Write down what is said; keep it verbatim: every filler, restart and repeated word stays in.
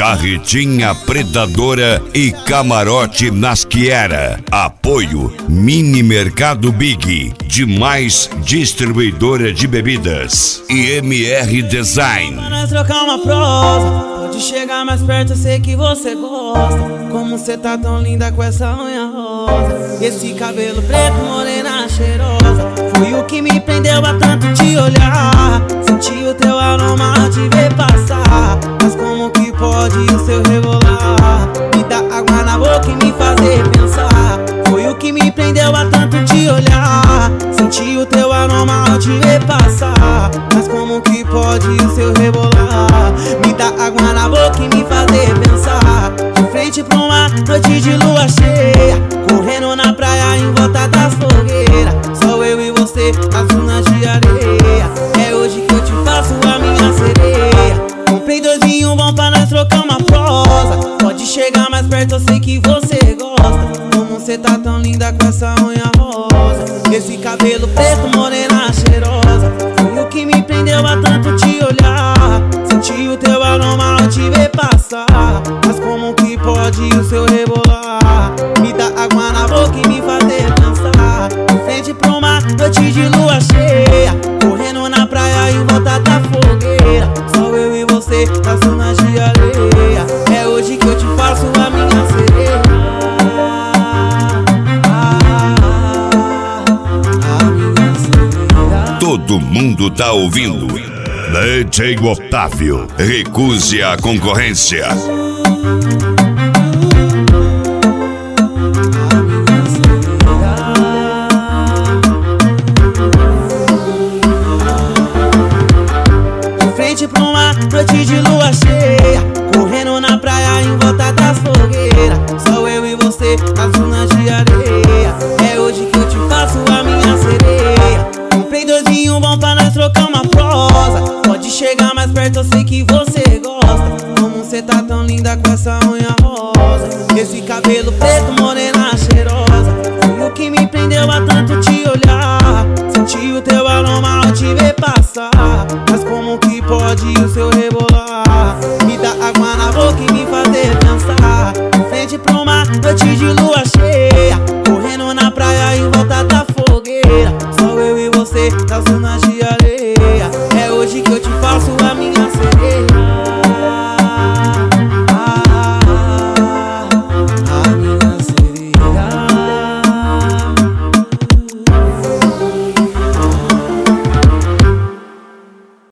Carretinha Predadora e Camarote Nasquiera. Apoio Mini Mercado Big, Demais Distribuidora de Bebidas e M R Design. Nós trocar uma prosa, pode chegar mais perto, eu sei que você gosta. Como cê tá tão linda com essa unha rosa, esse cabelo preto, morena cheirosa. Foi o que me prendeu a tanto te olhar. Senti o teu aroma ao te ver passar. Mas como que pode o seu rebolar me dar água na boca e me fazer pensar? Foi o que me prendeu a tanto te olhar. Senti o teu aroma ao te ver passar. Mas como que pode o seu rebolar me dar água na boca e me fazer pensar? De frente pra uma noite de lua cheia, correndo na praia em volta das fogueiras. Só eu e você nas dunas de areia. É hoje que eu te faço a minha sereia. Comprei dois vinhos bons pra nós trocar uma prosa. Pode chegar mais perto, eu sei que você gosta. Como cê tá tão linda com essa unha rosa, esse cabelo preto, morena cheirosa. Foi o que me prendeu a tanto te olhar. Senti o teu aroma ao te ver passar. Mas como que pode o seu rebolar me dar água na boca e me fazer pensar? De frente pra uma noite de lua cheia, correndo na praia em volta da fogueira. Só eu e você nas dunas de areia. É hoje que eu te faço a minha sereia. Todo mundo tá ouvindo. D J Otávio, recuse a concorrência. De frente pra uma noite de lua cheia, correndo na praia em volta das fogueiras. Só eu e você nas dunas de areia. É hoje que eu te faço a minha sereia. Comprei dois vinhos bons pra nós trocar uma prosa. Pode chegar mais perto, eu sei que você gosta. Como cê tá tão linda com essa unha rosa, esse cabelo preto, morena cheirosa. Foi o que me prendeu a tanto te olhar. Senti o teu aroma ao te ver passar. Mas como que pode o seu rebolar me dar água na boca e me fazer pensar? De frente pra uma noite de lua cheia, correndo na praia em volta da fogueira. Só eu e você nas dunas de areia. É hoje que eu te faço a